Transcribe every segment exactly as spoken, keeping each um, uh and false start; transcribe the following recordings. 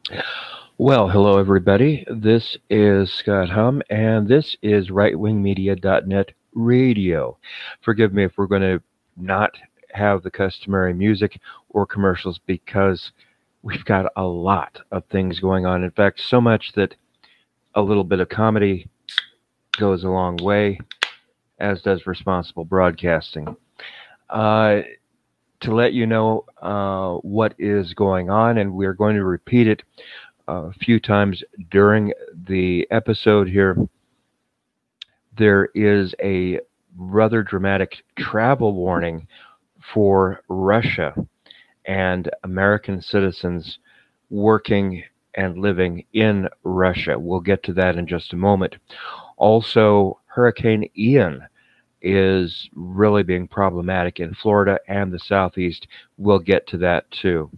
Well, hello everybody. This is Scott Hum, and this is right wing media dot net radio. Forgive me if we're going to not have the customary music or commercials because we've got a lot of things going on. In fact, so much that a little bit of comedy goes a long way, as does responsible broadcasting. Uh, to let you know uh, what is going on, and we're going to repeat it a few times during the episode here. There is a rather dramatic travel warning for Russia and American citizens working and living in Russia. We'll get to that in just a moment. Also, Hurricane Ian is really being problematic in Florida and the Southeast. We'll get to that too.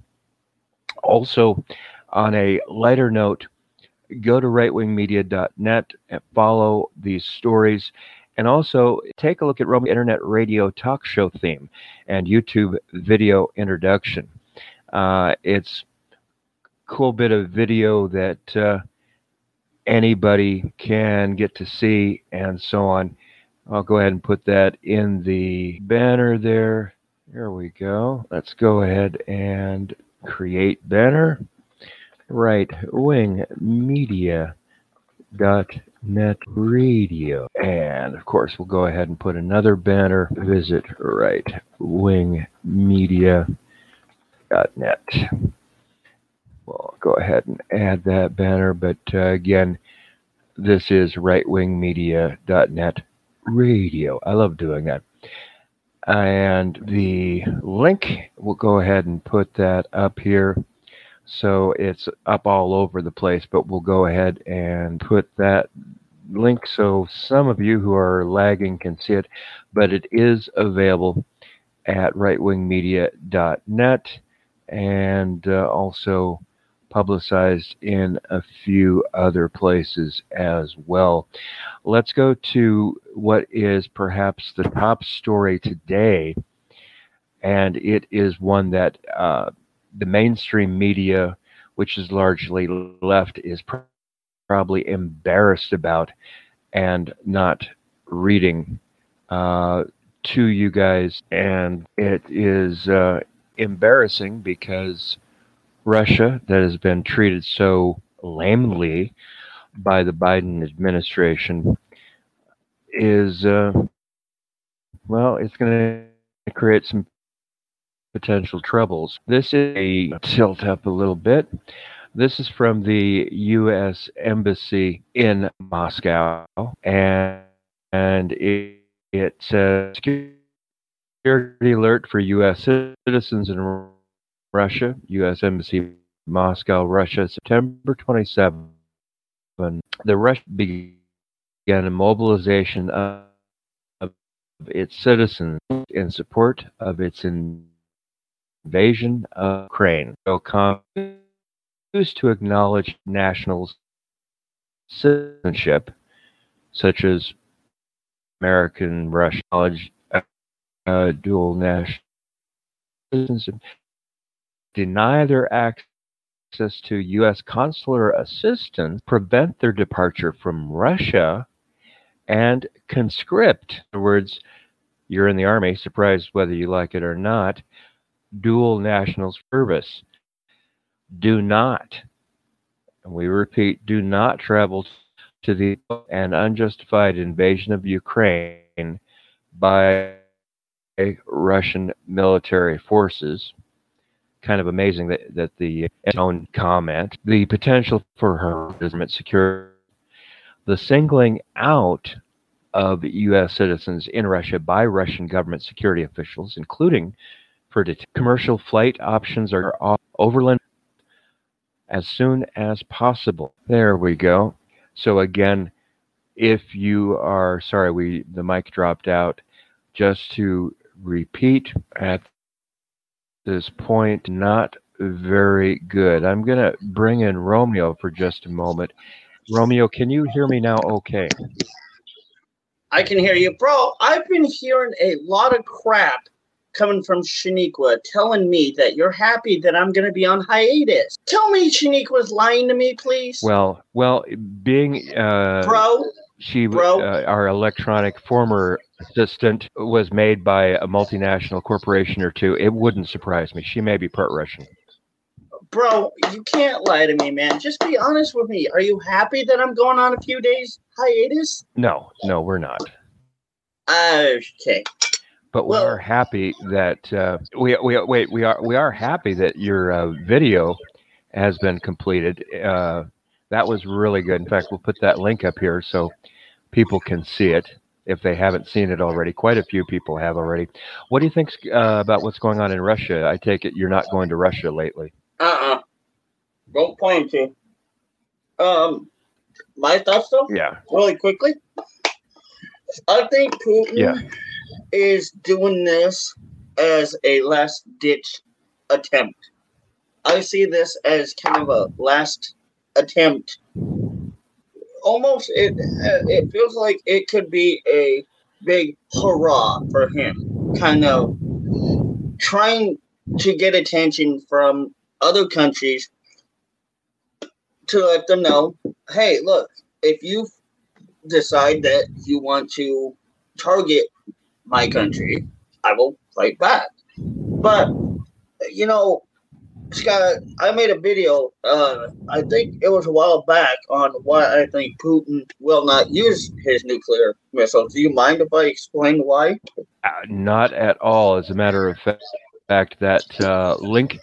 Also, on a lighter note, go to right wing media dot net and follow these stories. And also take a look at Romeo Internet Radio talk show theme and YouTube video introduction. Uh, it's a cool bit of video that uh, anybody can get to see and so on. I'll go ahead and put that in the banner there. There we go. Let's go ahead and create banner. Right wing media dot net radio. And of course, we'll go ahead and put another banner. Visit right wing media dot net. We'll go ahead and add that banner. But uh, again, this is right wing media dot net radio. I love doing that. And the link, we'll go ahead and put that up here. So it's up all over the place, but we'll go ahead and put that link so some of you who are lagging can see it, but it is available at right wing media dot net and uh, also publicized in a few other places as well. Let's go to what is perhaps the top story today, and it is one that uh, the mainstream media, which is largely left, is pr- probably embarrassed about and not reading uh, to you guys. And it is uh, embarrassing because Russia, that has been treated so lamely by the Biden administration, is, uh, well, it's going to create some potential troubles. This is a tilt up a little bit. This is from the U S Embassy in Moscow, and, and it, it says security alert for U S citizens in Russia, U S Embassy, Moscow, Russia, September twenty-seventh. The Russians began a mobilization of, of its citizens in support of its invasion of Ukraine. So, used to acknowledge national citizenship, such as American, Russian, knowledge, uh, dual national citizenship, deny their access to U S consular assistance, prevent their departure from Russia, and conscript. In other words, you're in the army, surprised whether you like it or not, dual national service. Do not, and we repeat, do not travel to the an unjustified invasion of Ukraine by Russian military forces. Kind of amazing that, that the own comment, the potential for harassment, security, the singling out of U S citizens in Russia by Russian government security officials, including for det- commercial flight options are off overland as soon as possible. There we go. So again, if you are sorry, we the mic dropped out. Just to repeat at this point, not very good. I'm going to bring in Romeo for just a moment. Romeo, can you hear me now okay? I can hear you. Bro, I've been hearing a lot of crap coming from Shaniqua telling me that you're happy that I'm going to be on hiatus. Tell me Shaniqua's lying to me, please. Well, well, being uh, bro, she bro, uh, our electronic former assistant was made by a multinational corporation or two. It wouldn't surprise me. She may be part Russian. Bro, you can't lie to me, man. Just be honest with me. Are you happy that I'm going on a few days hiatus? No, no, we're not. Okay. But we Well- are happy that uh, we we wait we are we are happy that your uh, video has been completed. Uh, that was really good. In fact, we'll put that link up here so people can see it if they haven't seen it already. Quite a few people have already. What do you think uh, about what's going on in Russia? I take it you're not going to Russia lately. Uh-uh. Don't plan to. Um, my thoughts, though? Yeah. Really quickly. I think Putin Yeah. is doing this as a last-ditch attempt. I see this as kind of a last attempt. Almost, it it feels like it could be a big hurrah for him. Kind of trying to get attention from other countries to let them know, hey, look, if you decide that you want to target my country, I will fight back. But, you know, Scott, I made a video, uh, I think it was a while back, on why I think Putin will not use his nuclear missiles. Do you mind if I explain why? Uh, not at all. As a matter of fact, that uh, link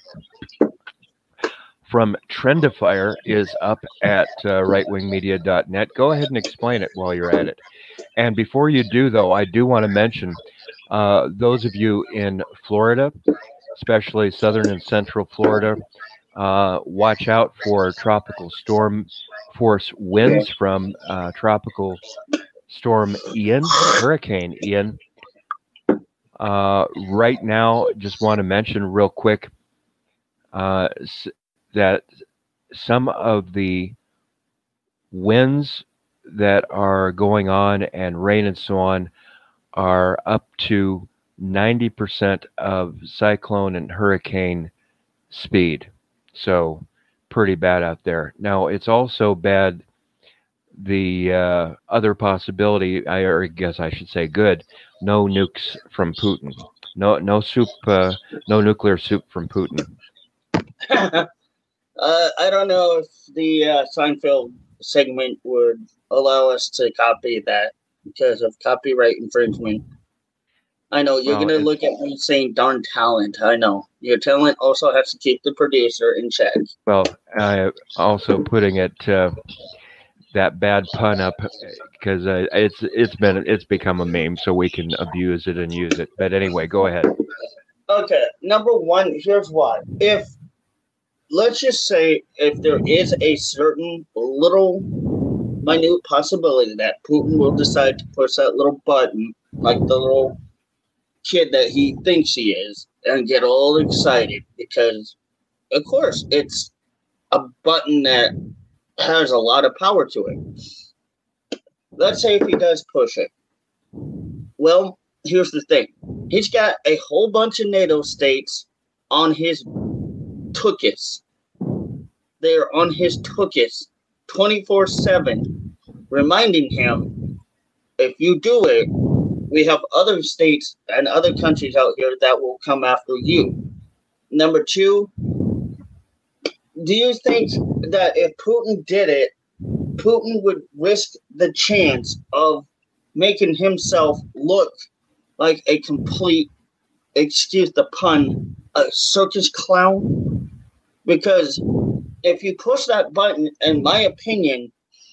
from Trendifier is up at uh, right wing media dot net. Go ahead and explain it while you're at it. And before you do, though, I do want to mention uh, those of you in Florida, especially southern and central Florida, uh, watch out for tropical storm force winds from uh, tropical storm Ian, Hurricane Ian. Uh, right now, just want to mention real quick uh, that some of the winds that are going on and rain and so on are up to ninety percent of cyclone and hurricane speed. So pretty bad out there. Now, it's also bad, the uh, other possibility, I or I guess I should say good, no nukes from Putin. No no soup, uh, no nuclear soup from Putin. uh, I don't know if the uh, Seinfeld segment would allow us to copy that because of copyright infringement. I know you're Well, going to look at me saying darn talent. I know. Your talent also has to keep the producer in check. Well, I also putting it uh, that bad pun up because uh, it's it's been it's become a meme, so we can abuse it and use it. But anyway, go ahead. Okay, number one, here's why. If let's just say if there is a certain little minute possibility that Putin will decide to push that little button, like the little kid that he thinks he is, and get all excited because, of course, it's a button that has a lot of power to it. Let's say if he does push it. Well, here's the thing. He's got a whole bunch of NATO states on his tuchus. They're on his tuchus twenty-four seven, reminding him, if you do it, we have other states and other countries out here that will come after you. Number two, do you think that if Putin did it, Putin would risk the chance of making himself look like a complete, excuse the pun, a circus clown? Because if you push that button, in my opinion,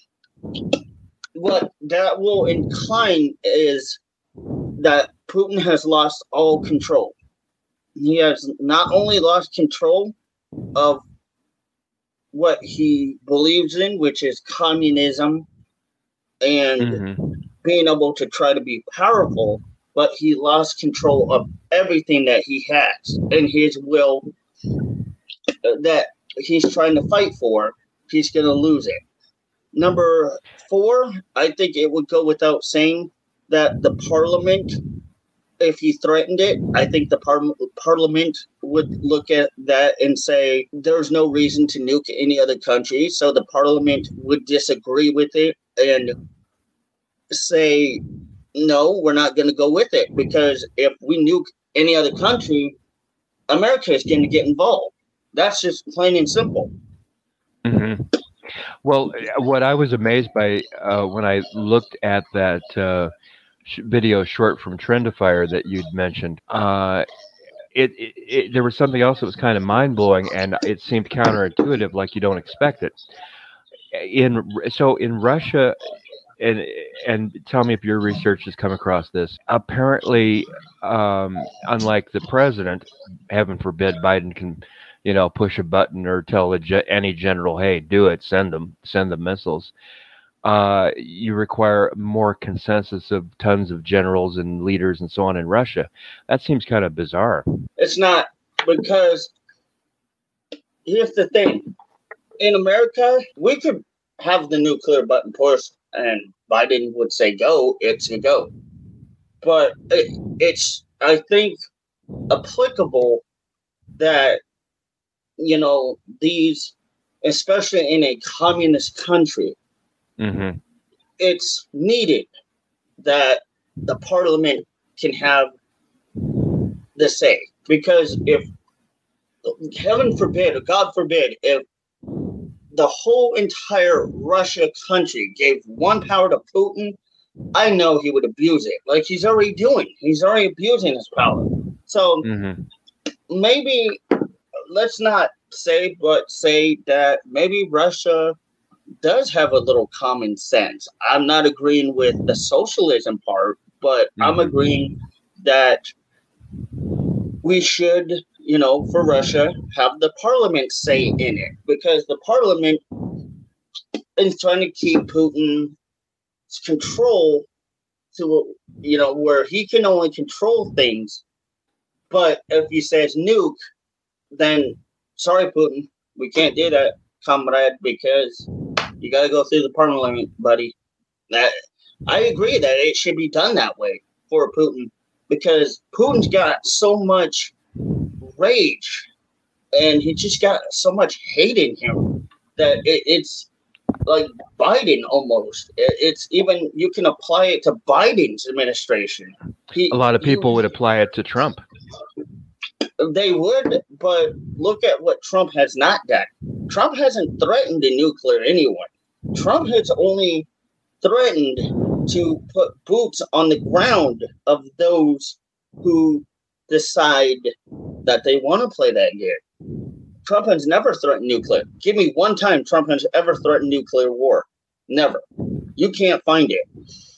what that will incline is that Putin has lost all control. He has not only lost control of what he believes in, which is communism and Mm-hmm. being able to try to be powerful, but he lost control of everything that he has and his will that he's trying to fight for. He's going to lose it. Number four, I think it would go without saying that the parliament if he threatened it, I think the par- parliament would look at that and say there's no reason to nuke any other country. So the parliament would disagree with it and say, no, we're not going to go with it, because if we nuke any other country, America is going to get involved. That's just plain and simple. Mm-hmm. Well, what I was amazed by uh, when I looked at that uh, sh- video short from Trendifier that you'd mentioned, uh, it, it, it there was something else that was kind of mind blowing, and it seemed counterintuitive, like you don't expect it. In so in Russia, and and tell me if your research has come across this. Apparently, um, unlike the president, heaven forbid Biden can, you know, push a button or tell a ge- any general, hey, do it, send them, send the missiles. Uh, you require more consensus of tons of generals and leaders and so on in Russia. That seems kind of bizarre. It's not, because here's the thing. In America, we could have the nuclear button pushed and Biden would say go, it's a go. But it, it's, I think, applicable that, you know, these, especially in a communist country, Mm-hmm. it's needed that the parliament can have the say. Because if, heaven forbid, or God forbid, if the whole entire Russia country gave one power to Putin, I know he would abuse it. Like he's already doing. He's already abusing his power. So Mm-hmm. maybe, let's not say, but say that maybe Russia does have a little common sense. I'm not agreeing with the socialism part, but mm-hmm. I'm agreeing that we should, you know, for Russia, have the parliament say in it, because the parliament is trying to keep Putin's control to, you know, where he can only control things. But if he says nuke, then sorry, Putin, we can't do that, comrade, because you got to go through the parliament, buddy. That I agree that it should be done that way for Putin, because Putin's got so much rage and he just got so much hate in him that it, it's like Biden almost. It, it's even, you can apply it to Biden's administration. He, a lot of people he, would apply it to Trump. They would, but look at what Trump has not done. Trump hasn't threatened to nuclear anyone. Trump has only threatened to put boots on the ground of those who decide that they want to play that game. Trump has never threatened nuclear. Give me one time Trump has ever threatened nuclear war. Never. You can't find it.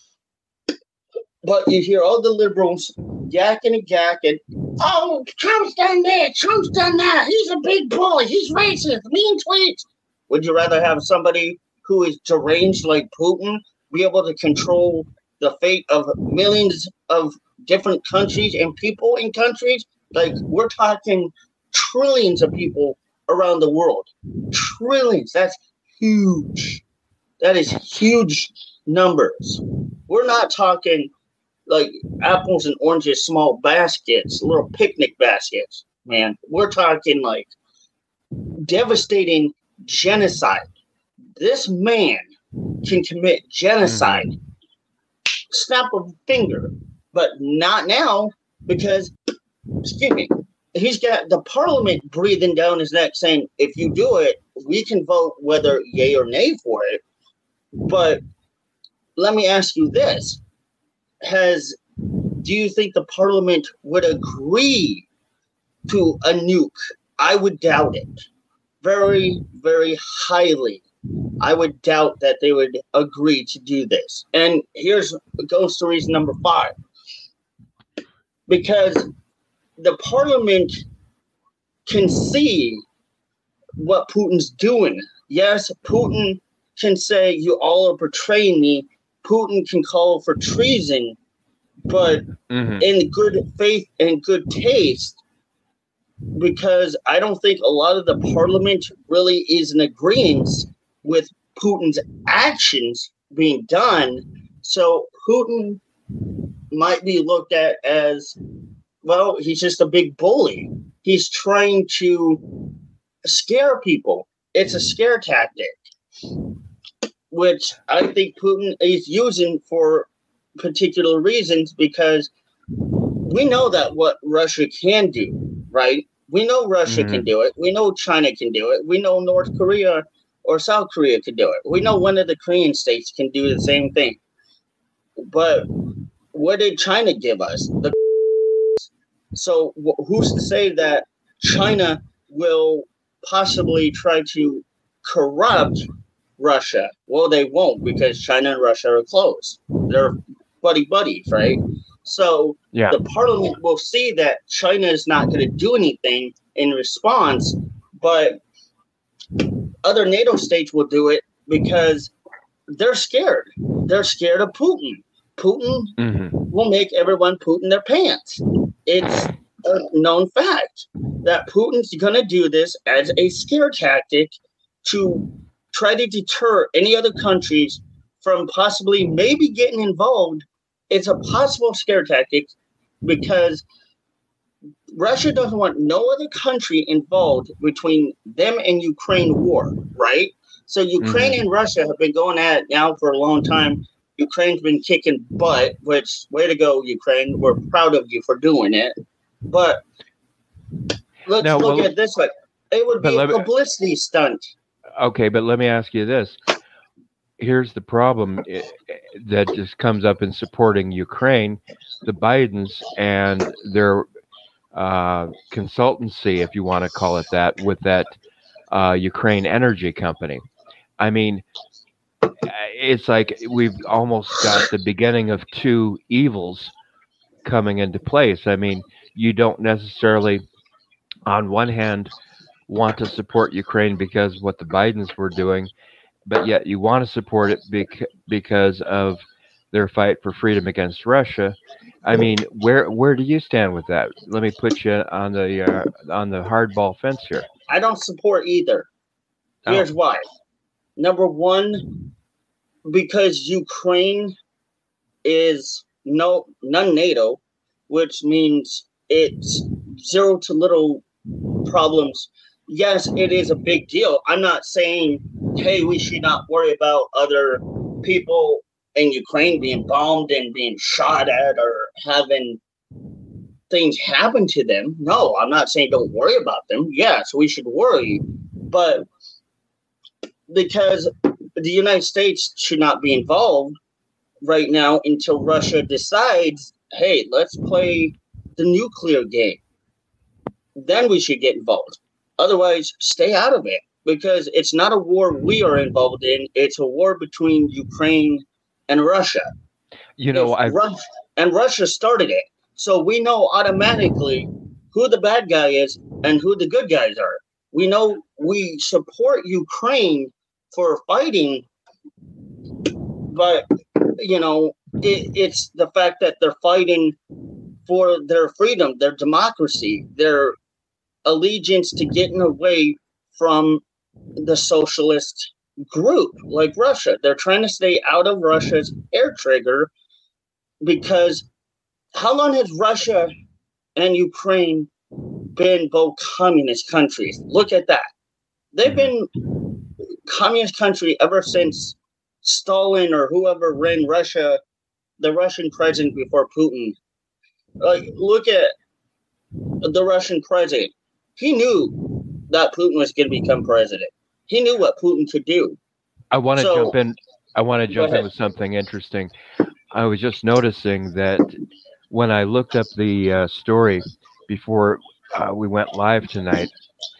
But you hear all the liberals yakking and yakking. Oh, Trump's done that. Trump's done that. He's a big boy. He's racist. Mean tweets. Would you rather have somebody who is deranged like Putin be able to control the fate of millions of different countries and people in countries? Like, we're talking trillions of people around the world. Trillions. That's huge. That is huge numbers. We're not talking like apples and oranges, small baskets, little picnic baskets, man. We're talking like devastating genocide. This man can commit genocide. Mm-hmm. Snap of a finger. But not now, because, excuse me, he's got the parliament breathing down his neck saying, if you do it, we can vote whether yay or nay for it. But let me ask you this. Has, do you think the parliament would agree to a nuke? I would doubt it. Very, very highly. I would doubt that they would agree to do this. And here's goes to reason number five. Because the parliament can see what Putin's doing. Yes, Putin can say, you all are betraying me. Putin can call for treason, but mm-hmm. in good faith and good taste, because I don't think a lot of the parliament really is in agreement with Putin's actions being done. So Putin might be looked at as, well, he's just a big bully. He's trying to scare people. It's a scare tactic, which I think Putin is using for particular reasons, because we know that what Russia can do, right? We know Russia mm-hmm. can do it. We know China can do it. We know North Korea or South Korea can do it. We know one of the Korean states can do the same thing. But what did China give us? The so who's to say that China will possibly try to corrupt Russia? Well, they won't, because China and Russia are close. They're buddy buddies, right? So yeah. The parliament will see that China is not going to do anything in response, but other NATO states will do it because they're scared. They're scared of Putin. Putin mm-hmm. will make everyone poop in their pants. It's a known fact that Putin's going to do this as a scare tactic to try to deter any other countries from possibly maybe getting involved. It's a possible scare tactic because Russia doesn't want no other country involved between them and Ukraine war, right? So Ukraine mm-hmm. and Russia have been going at it now for a long time. Ukraine's been kicking butt, which, way to go, Ukraine. We're proud of you for doing it. But let's now, look well, at this way. It would be a publicity me, stunt. Okay, but let me ask you this. Here's the problem that just comes up in supporting Ukraine. The Bidens and their uh, consultancy, if you want to call it that, with that uh, Ukraine energy company. I mean, it's like we've almost got the beginning of two evils coming into place. I mean, you don't necessarily, on one hand, want to support Ukraine because what the Bidens were doing, but yet you want to support it bec- because of their fight for freedom against Russia. I mean, where where do you stand with that? Let me put you on the uh, on the hardball fence here. I don't support either. Here's oh. why. Number one, because Ukraine is no non-NATO, which means it's zero to little problems. Yes, it is a big deal. I'm not saying, hey, we should not worry about other people in Ukraine being bombed and being shot at or having things happen to them. No, I'm not saying don't worry about them. Yes, we should worry. But because the United States should not be involved right now until Russia decides, hey, let's play the nuclear game. Then we should get involved. Otherwise, stay out of it, because it's not a war we are involved in. It's a war between Ukraine and Russia. You know, I Russia, and Russia started it. So we know automatically who the bad guy is and who the good guys are. We know we support Ukraine for fighting, but, you know, it, it's the fact that they're fighting for their freedom, their democracy, their allegiance to getting away from the socialist group like Russia. They're trying to stay out of Russia's air trigger, because how long has Russia and Ukraine been both communist countries? Look at that. They've been communist country ever since Stalin or whoever ran Russia, the Russian president before Putin. Like, look at the Russian president. He knew that Putin was going to become president. He knew what Putin could do. I want to so, jump in. I want to jump in with something interesting. I was just noticing that when I looked up the uh, story before uh, we went live tonight,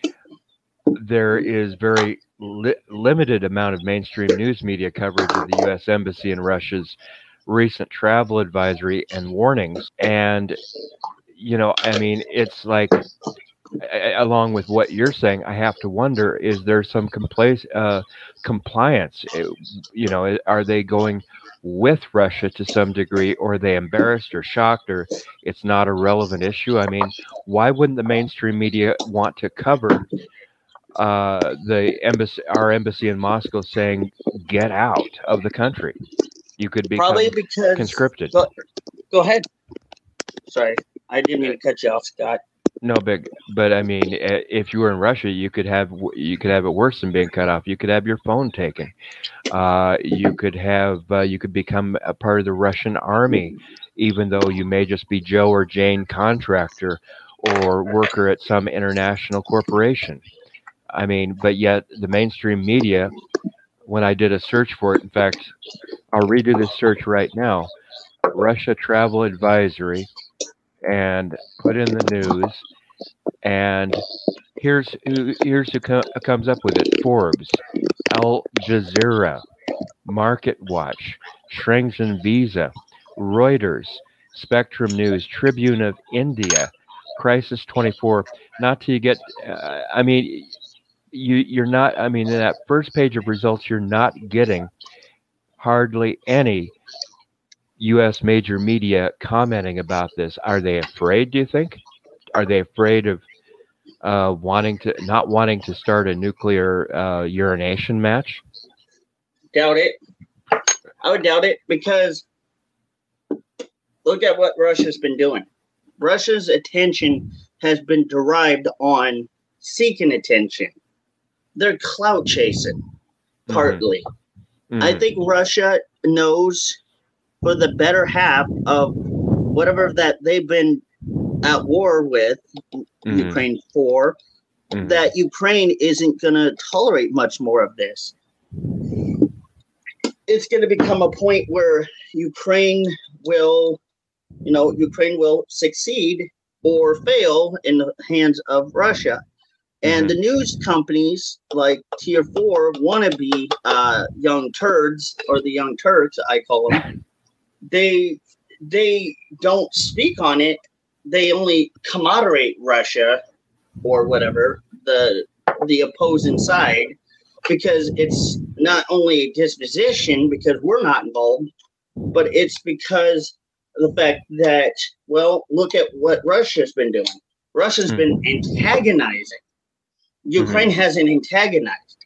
there is very li- limited amount of mainstream news media coverage of the U S Embassy in Russia's recent travel advisory and warnings. And, you know, I mean, it's like, along with what you're saying, I have to wonder, is there some complace, uh, compliance? You know, are they going with Russia to some degree, or are they embarrassed or shocked, or it's not a relevant issue? I mean, why wouldn't the mainstream media want to cover uh, the embassy, our embassy in Moscow, saying, get out of the country? You could become Probably because, conscripted. But, Go ahead. Sorry, I didn't mean to cut you off, Scott. No, big, but I mean, eh, if you were in Russia, you could have you could have it worse than being cut off. You could have your phone taken. Uh, you could have uh, you could become a part of the Russian army, even though you may just be Joe or Jane contractor or worker at some international corporation. I mean, but yet the mainstream media, when I did a search for it, in fact, I'll redo this search right now: Russia travel advisory, and put in the news. And here's who here's who co- comes up with it: Forbes, Al Jazeera, Market Watch, Schengen Visa, Reuters, Spectrum News, Tribune of India, Crisis twenty-four. Not till you get, uh, I mean, you you're not. I mean, in that first page of results, you're not getting hardly any U S major media commenting about this. Are they afraid? Do you think? Are they afraid of uh, wanting to not wanting to start a nuclear uh, urination match? Doubt it. I would doubt it because look at what Russia's been doing. Russia's attention has been derived on seeking attention. They're clout chasing, partly. Mm-hmm. I think Russia knows for the better half of whatever that they've been at war with mm-hmm. Ukraine for, mm-hmm. that Ukraine isn't going to tolerate much more of this. It's going to become a point where Ukraine will, you know, Ukraine will succeed or fail in the hands of Russia. And mm-hmm. the news companies like Tier four wannabe uh, young turds, or the young Turks, I call them, they they don't speak on it. They only commodorate Russia or whatever, the the opposing side, because it's not only a disposition because we're not involved, but it's because of the fact that, well, look at what Russia's been doing. Russia's mm-hmm. been antagonizing. Ukraine mm-hmm. hasn't antagonized.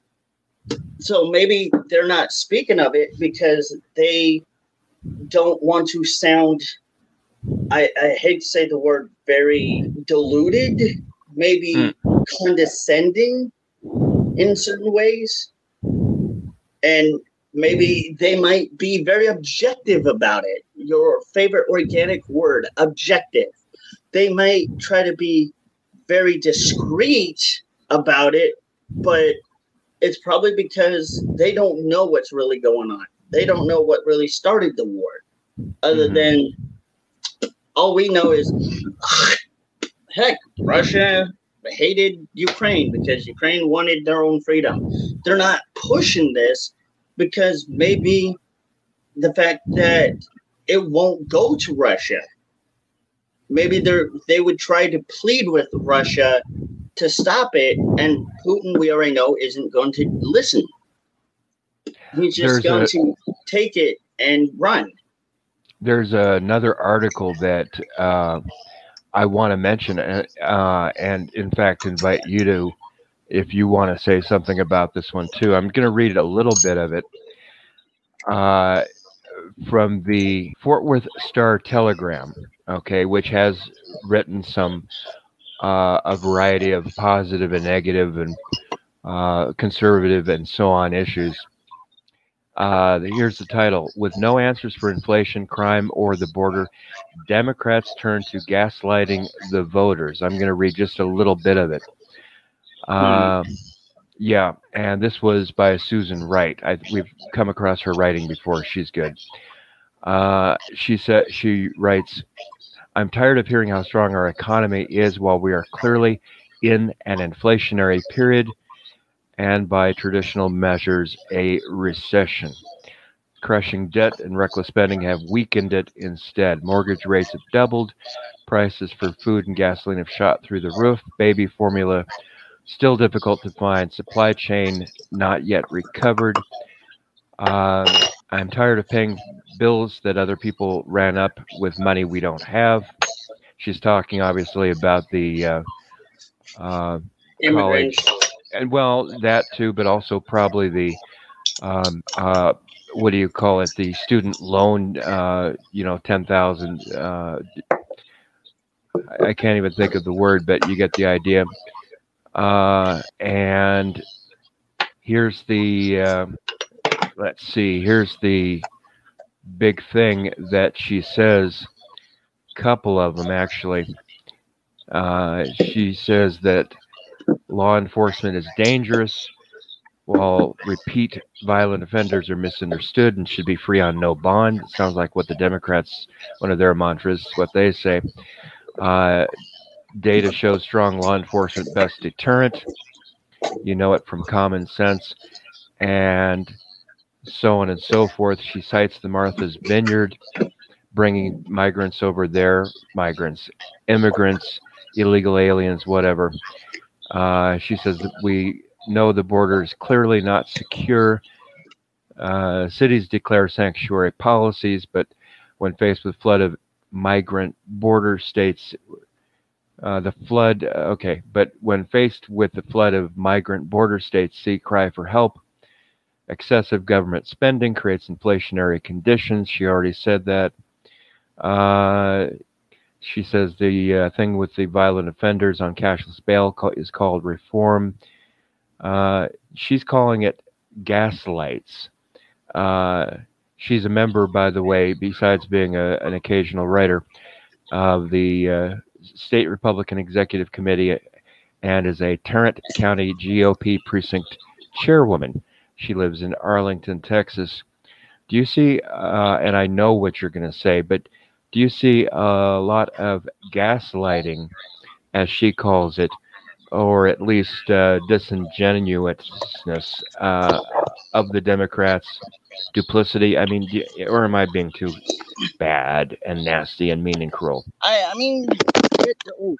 So maybe they're not speaking of it because they don't want to sound, I, I hate to say the word, very deluded, maybe mm. condescending in certain ways. And maybe they might be very objective about it. Your favorite organic word, objective. They might try to be very discreet about it, but it's probably because they don't know what's really going on. They don't know what really started the war. Other mm-hmm. than all we know is, heck, Russia hated Ukraine because Ukraine wanted their own freedom. They're not pushing this because maybe the fact that it won't go to Russia. Maybe they they would try to plead with Russia to stop it, and Putin, we already know, isn't going to listen. He's just There's going a, to take it and run. There's another article that uh, I want to mention, uh, and in fact invite you to, if you want to say something about this one too. I'm going to read a little bit of it uh, from the Fort Worth Star Telegram, okay, which has written some uh, a variety of positive and negative and uh, conservative and so on issues. Uh, here's the title: With no answers for inflation, crime, or the border, Democrats turn to gaslighting the voters. I'm going to read just a little bit of it. Uh, yeah, and this was by Susan Wright. I, we've come across her writing before. She's good. Uh, she said she writes, "I'm tired of hearing how strong our economy is while we are clearly in an inflationary period, and by traditional measures, a recession. Crushing debt and reckless spending have weakened it instead. Mortgage rates have doubled. Prices for food and gasoline have shot through the roof. Baby formula still difficult to find. Supply chain not yet recovered. Uh, I'm tired of paying bills that other people ran up with money we don't have." She's talking obviously about the uh, uh, college. And well, that too, but also probably the um, uh, what do you call it? The student loan, uh, you know, ten thousand. Uh, I can't even think of the word, but you get the idea. Uh, and here's the, uh, let's see, here's the big thing that she says, couple of them actually. Uh, she says that law enforcement is dangerous, while repeat violent offenders are misunderstood and should be free on no bond. It sounds like what the Democrats, one of their mantras, what they say. Uh, data shows strong law enforcement best deterrent. You know it from common sense, and so on and so forth. She cites the Martha's Vineyard, bringing migrants over there, migrants, immigrants, illegal aliens, whatever. Uh, she says that we know the border is clearly not secure. Uh, cities declare sanctuary policies, but when faced with flood of migrant border states, uh, the flood, okay, but when faced with the flood of migrant border states, seek cry for help. Excessive government spending creates inflationary conditions. She already said that. Uh, she says the uh, thing with the violent offenders on cashless bail is called reform. Uh, she's calling it gaslights. Uh, she's a member, by the way, besides being a, an occasional writer, of the uh, State Republican Executive Committee and is a Tarrant County G O P precinct chairwoman. She lives in Arlington, Texas. Do you see, uh, and I know what you're going to say, but do you see a lot of gaslighting, as she calls it, or at least uh, disingenuousness uh, of the Democrats, duplicity? I mean, or am I being too bad and nasty and mean and cruel? I, I mean, it,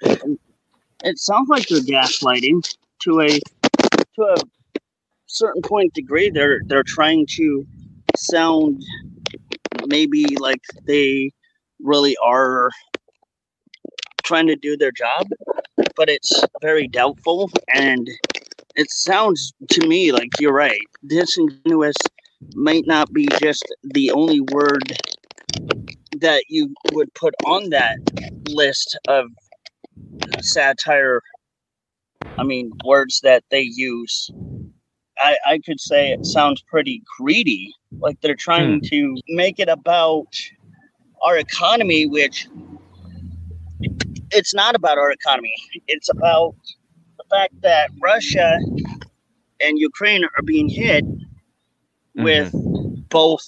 it sounds like they're gaslighting to a to a certain point degree. They're they're trying to sound maybe like they really are trying to do their job, but it's very doubtful, and it sounds to me like you're right. Disingenuous might not be just the only word that you would put on that list of satire. I mean, words that they use. I, I could say it sounds pretty greedy, like they're trying hmm. to make it about our economy, which it's not about our economy. It's about the fact that Russia and Ukraine are being hit mm-hmm. with both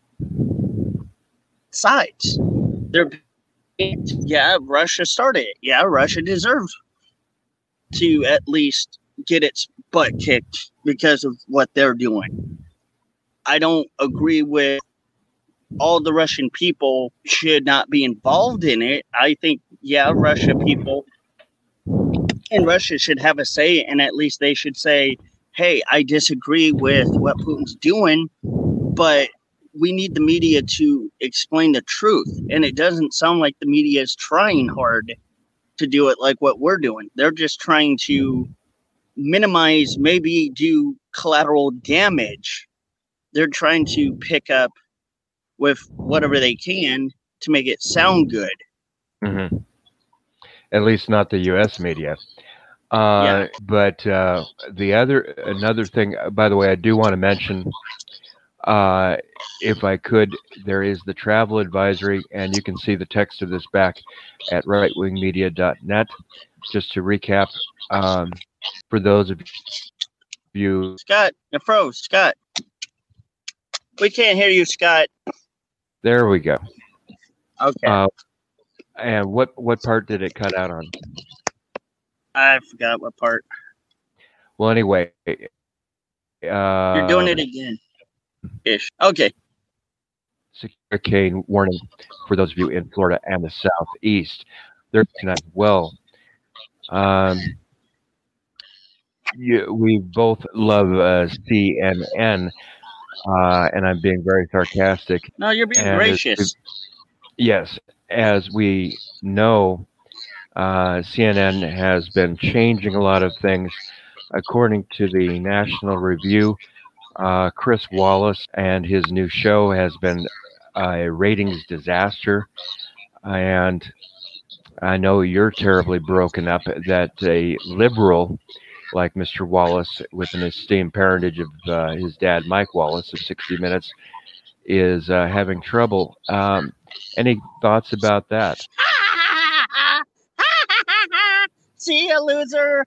sides. They're yeah, Russia started it. Yeah, Russia deserves to at least get its butt kicked because of what they're doing. I don't agree with all the Russian people should not be involved in it. I think, yeah, Russia people in Russia should have a say, and at least they should say, hey, I disagree with what Putin's doing, but we need the media to explain the truth. And it doesn't sound like the media is trying hard to do it like what we're doing. They're just trying to minimize, maybe do collateral damage. They're trying to pick up with whatever they can to make it sound good. Mm-hmm. At least not the U S media. Uh, yeah. But uh, the other, another thing, by the way, I do want to mention, uh, if I could, there is the travel advisory, and you can see the text of this back at right wing media dot net. Just to recap, um, for those of you. Scott, you froze. Scott. We can't hear you, Scott. There we go. Okay. Uh, and what, what part did it cut out on? I forgot what part. Well, anyway. Uh, You're doing it again. Ish. Okay. Hurricane warning for those of you in Florida and the Southeast. They're tonight. Well, um, you, we both love uh, C N N, uh, and I'm being very sarcastic. No, you're being and gracious. Yes, as we know, uh, C N N has been changing a lot of things. According to the National Review, Uh, Chris Wallace and his new show has been a ratings disaster. And I know you're terribly broken up that a liberal like Mister Wallace, with an esteemed parentage of uh, his dad, Mike Wallace, of sixty minutes, is uh, having trouble. Um, any thoughts about that? See you, loser.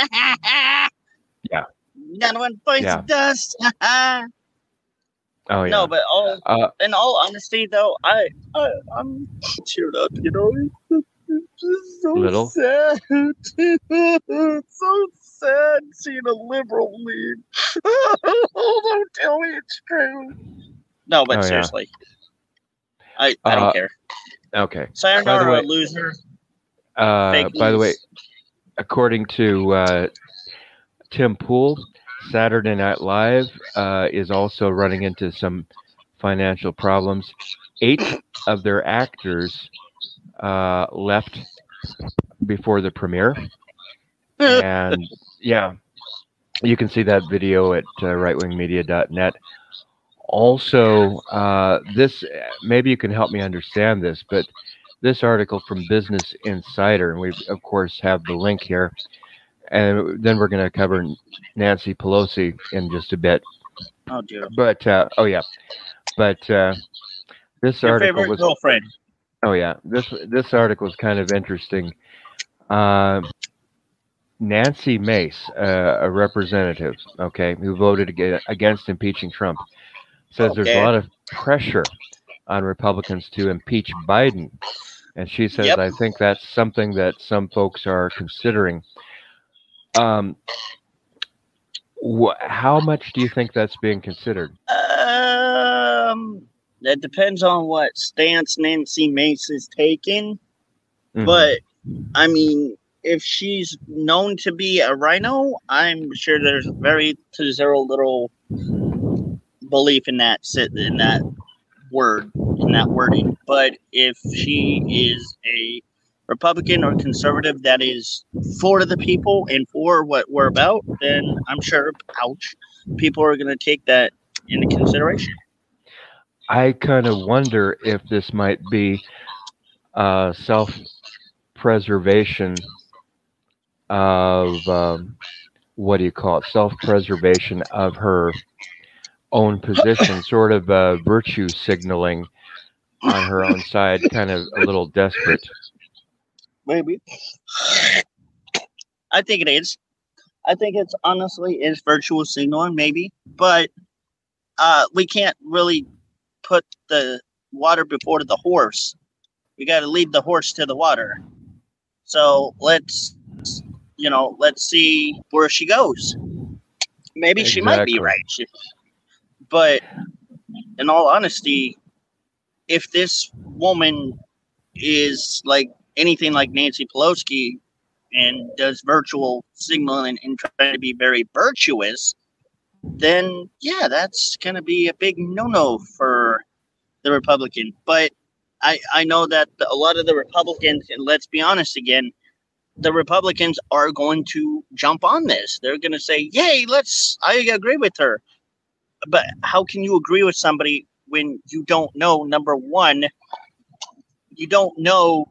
Yeah. Not one bites Yeah. dust. Oh yeah. No, but all, Uh, in all honesty, though, I, I I'm cheered up. You know, it's just so Little? sad. It's so sad seeing a liberal lead. Don't tell me it's true. No, but Oh, yeah. seriously, I I don't Uh, care. okay. Sayonara, way- loser. Uh, Fake by the way, news. according to uh, Tim Pool, Saturday Night Live uh, is also running into some financial problems. Eight of their actors uh, left before the premiere. And yeah, you can see that video at uh, right wing media dot net. Also, uh, this maybe you can help me understand this, but this article from Business Insider, and we of course have the link here, and then we're going to cover Nancy Pelosi in just a bit. Oh dear. But uh, oh yeah, but uh, this Your article favorite was girlfriend. oh yeah this this article is kind of interesting. Uh, Nancy Mace, uh, a representative, okay, who voted ag- against impeaching Trump, says there's a Okay. lot of pressure on Republicans to impeach Biden. And she says, Yep. I think that's something that some folks are considering. Um, wh- how much do you think that's being considered? Um, that depends on what stance Nancy Mace is taking. Mhm. But I mean, if she's known to be a rhino, I'm sure there's very to zero little belief in that sit in that word in that wording. But if she is a Republican or conservative that is for the people and for what we're about, then I'm sure, ouch, people are going to take that into consideration. I kind of wonder if this might be uh, self-preservation of, um, what do you call it, self-preservation of her own position, sort of uh, virtue signaling on her own side, kind of a little desperate. Maybe. I think it is. I think it's honestly is virtual signaling, maybe, but uh, we can't really put the water before the horse. We got to lead the horse to the water. So let's, you know, let's see where she goes. Maybe she might be Exactly. right. She, but in all honesty, if this woman is like anything like Nancy Pelosi and does virtual signaling and trying to be very virtuous, then yeah, that's going to be a big no-no for the Republican. But I, I know that a lot of the Republicans, and let's be honest again, the Republicans are going to jump on this. They're going to say, yay, let's, I agree with her. But how can you agree with somebody when you don't know, number one, you don't know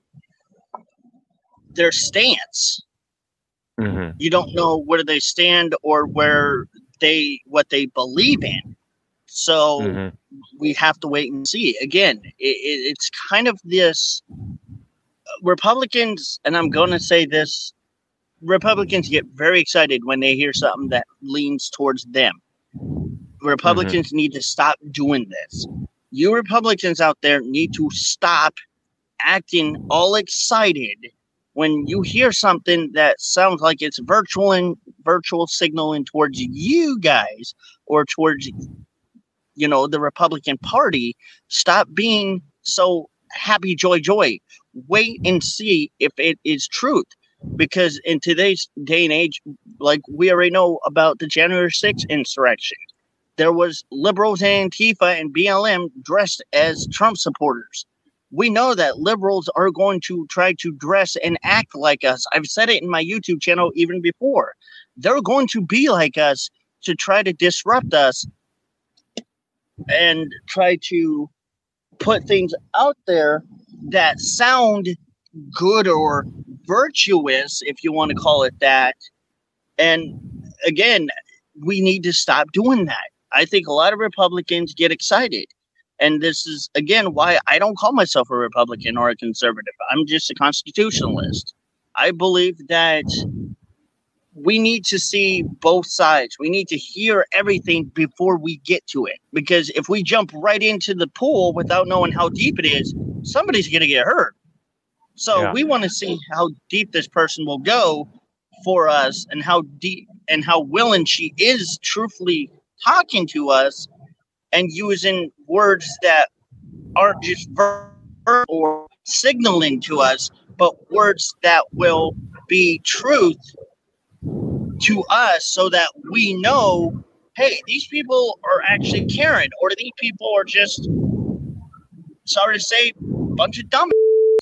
their stance. Mm-hmm. You don't know where they stand or where they what they believe in. So Mm-hmm. we have to wait and see. Again, it, it, it's kind of this Republicans, and I'm going to say this, Republicans get very excited when they hear something that leans towards them. Republicans mm-hmm. need to stop doing this. You Republicans out there need to stop acting all excited when you hear something that sounds like it's virtual and virtual signaling towards you guys or towards, you know, the Republican Party. Stop being so happy, joy, joy. Wait and see if it is truth. Because in today's day and age, like we already know about the January sixth insurrection, there was liberals and Antifa and B L M dressed as Trump supporters. We know that liberals are going to try to dress and act like us. I've said it in my YouTube channel even before. They're going to be like us to try to disrupt us and try to put things out there that sound good or virtuous, if you want to call it that. And again, we need to stop doing that. I think a lot of Republicans get excited. And this is, again, why I don't call myself a Republican or a conservative. I'm just a constitutionalist. I believe that we need to see both sides. We need to hear everything before we get to it. Because if we jump right into the pool without knowing how deep it is, somebody's going to get hurt. So yeah. we want to see how deep this person will go for us and how deep and how willing she is truthfully talking to us and using words that aren't just verbal or signaling to us, but words that will be truth to us so that we know, hey, these people are actually caring, or these people are just, sorry to say, a bunch of dumb.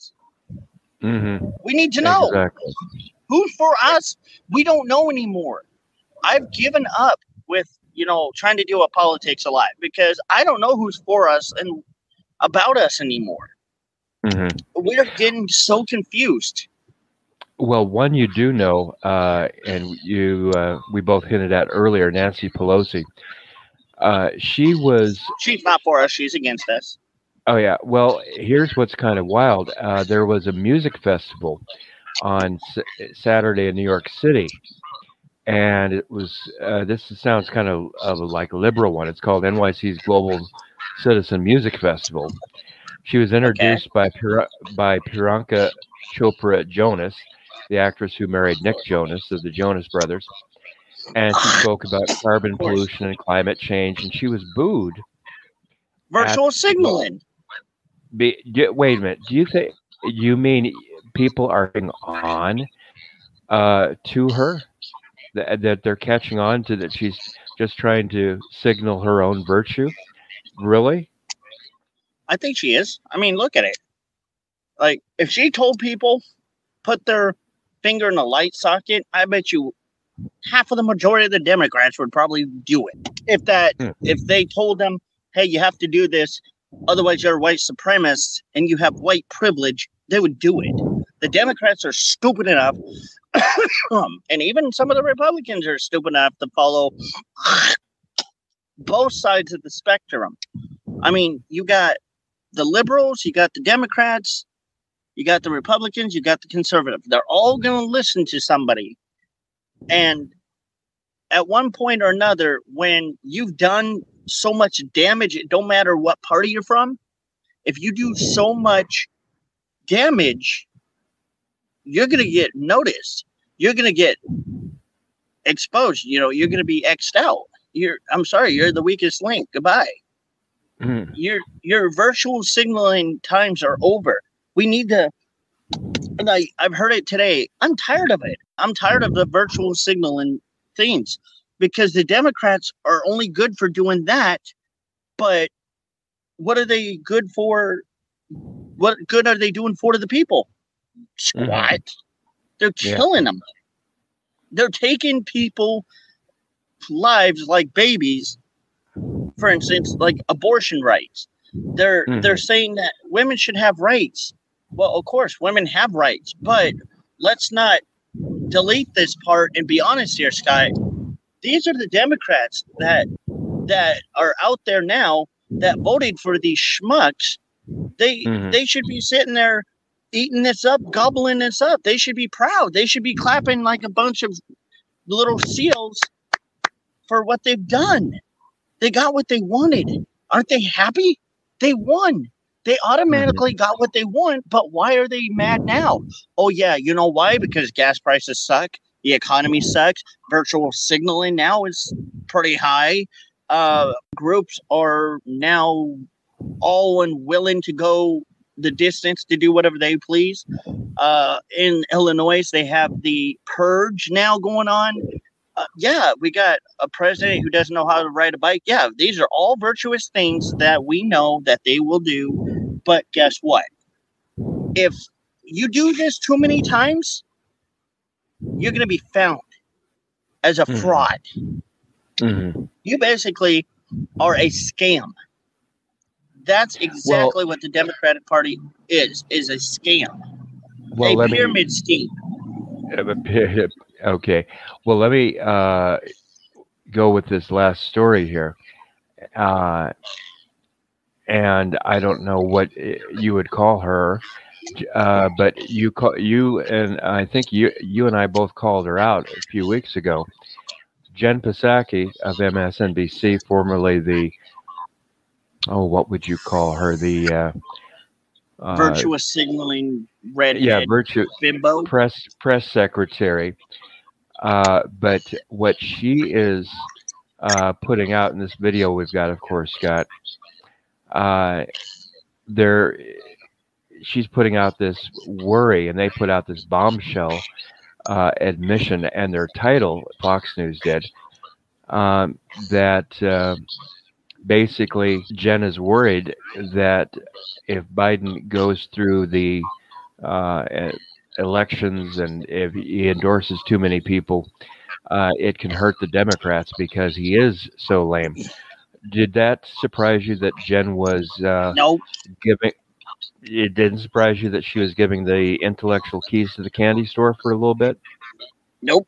Mm-hmm. We need to know. Exactly. Who's for us? We don't know anymore. I've given up with, you know, trying to deal with politics a lot because I don't know who's for us and about us anymore. Mm-hmm. We're getting so confused. Well, one you do know, uh, and you uh, we both hinted at earlier, Nancy Pelosi. Uh, she was. She's not for us. She's against us. Oh yeah. Well, here's what's kind of wild. Uh, there was a music festival on S- Saturday in New York City. And it was, uh, this sounds kind of, of like a liberal one. It's called N Y C's Global Citizen Music Festival. She was introduced okay. by Pir- by Priyanka Chopra Jonas, the actress who married Nick Jonas of the Jonas Brothers. And she spoke about carbon pollution and climate change, and she was booed. Virtual at, signaling. Be, wait a minute. Do you think, you mean people are being on uh, to her? That, that they're catching on to, that she's just trying to signal her own virtue? Really? I think she is. I mean, look at it. Like, if she told people put their finger in a light socket, I bet you half of the majority of the Democrats would probably do it. If that, hmm. if they told them, hey, you have to do this, otherwise you're a white supremacist and you have white privilege, they would do it. The Democrats are stupid enough, um, and even some of the Republicans are stupid enough to follow both sides of the spectrum. I mean, you got the liberals, you got the Democrats, you got the Republicans, you got the conservatives. They're all going to listen to somebody. And at one point or another, when you've done so much damage, it don't matter what party you're from, if you do so much damage, you're going to get noticed. You're going to get exposed. You know, you're going to be X'd out. You're, I'm sorry, you're the weakest link. Goodbye. Mm. Your your virtual signaling times are over. We need to, and I, I've heard it today. I'm tired of it. I'm tired of the virtual signaling things because the Democrats are only good for doing that. But what are they good for? What good are they doing for to the people? Squat. Mm-hmm. They're killing yeah. them. They're taking people lives like babies. For instance, like abortion rights. They're mm-hmm. they're saying that women should have rights. Well, of course, women have rights, but let's not delete this part and be honest here, Sky. These are the Democrats that that are out there now that voted for these schmucks. They mm-hmm. they should be sitting there eating this up, gobbling this up. They should be proud. They should be clapping like a bunch of little seals for what they've done. They got what they wanted. Aren't they happy? They won. They automatically got what they want, but why are they mad now? Oh, yeah, you know why? Because gas prices suck. The economy sucks. Virtual signaling now is pretty high. Uh, groups are now all unwilling to go the distance to do whatever they please. Uh, in Illinois, they have the purge now going on. Uh, yeah, we got a president who doesn't know how to ride a bike. Yeah, these are all virtuous things that we know that they will do. But guess what? If you do this too many times, you're going to be found as a fraud. Mm-hmm. You basically are a scam. That's exactly well, what the Democratic Party is, is a scam. Well, a let pyramid me, scheme. Okay. Well, let me uh, go with this last story here. Uh, and I don't know what you would call her, uh, but you call you and I think you you and I both called her out a few weeks ago. Jen Psaki of M S N B C, formerly the oh, what would you call her? The uh, uh, virtuous signaling redhead, yeah, virtue bimbo press press secretary. Uh, but what she is uh, putting out in this video we've got, of course, Scott, uh, there she's putting out this worry, and they put out this bombshell uh, admission, and their title, Fox News did, um, that uh, basically Jen is worried that if Biden goes through the uh, elections and if he endorses too many people, uh, it can hurt the Democrats because he is so lame. Did that surprise you that Jen was uh, no. giving? It didn't surprise you that she was giving the intellectual keys to the candy store for a little bit? Nope,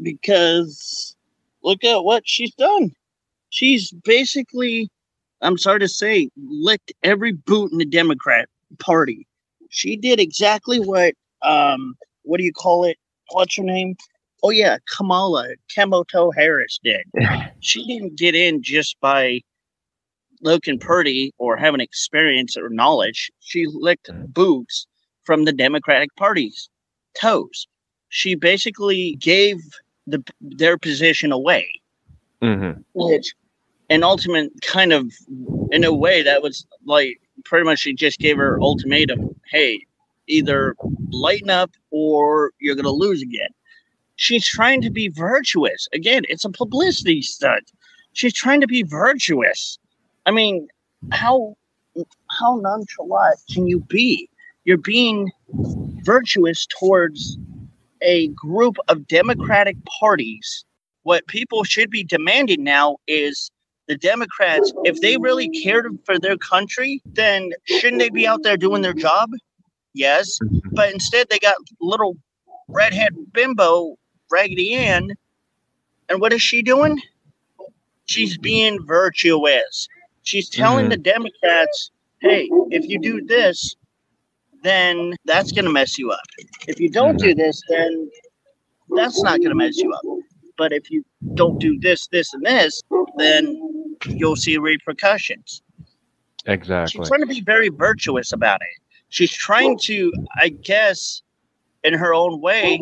because look at what she's done. She's basically, I'm sorry to say, licked every boot in the Democrat Party. She did exactly what, um, what do you call it? What's her name? Oh, yeah, Kamala, Kemoto Harris did. She didn't get in just by looking pretty or having experience or knowledge. She licked boots from the Democratic Party's toes. She basically gave the their position away, mm-hmm. which an ultimate kind of, in a way, that was like pretty much she just gave her ultimatum. Hey, either lighten up or you're going to lose again. She's trying to be virtuous. Again, it's a publicity stunt. She's trying to be virtuous. I mean, how how nonchalant can you be? You're being virtuous towards a group of Democratic parties. What people should be demanding now is the Democrats, if they really cared for their country, then shouldn't they be out there doing their job? Yes. But instead they got little redhead bimbo, Raggedy Ann. And what is she doing? She's being virtuous. She's telling mm-hmm. the Democrats, hey, if you do this, then that's going to mess you up. If you don't mm-hmm. do this, then that's not going to mess you up. But if you don't do this, this, and this, then you'll see repercussions. Exactly. She's trying to be very virtuous about it. She's trying to, I guess, in her own way,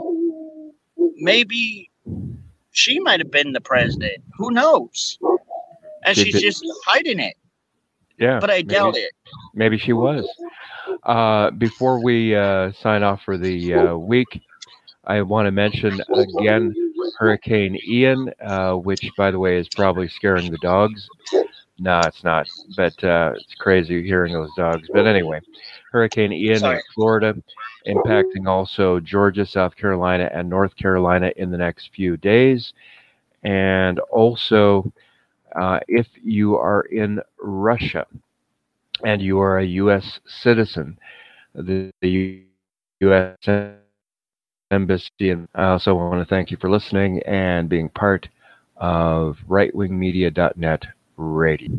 maybe she might have been the president. Who knows? And she she's did. just hiding it. Yeah. But I maybe, doubt it. Maybe she was. Uh, before we uh, sign off for the uh, week, I want to mention again Hurricane Ian, uh, which, by the way, is probably scaring the dogs. No, it's not, but uh, it's crazy hearing those dogs. But anyway, Hurricane Ian Sorry. in Florida, impacting also Georgia, South Carolina, and North Carolina in the next few days. And also, uh, if you are in Russia and you are a U S citizen, the, the U S Embassy, and I also want to thank you for listening and being part of right wing media dot net radio.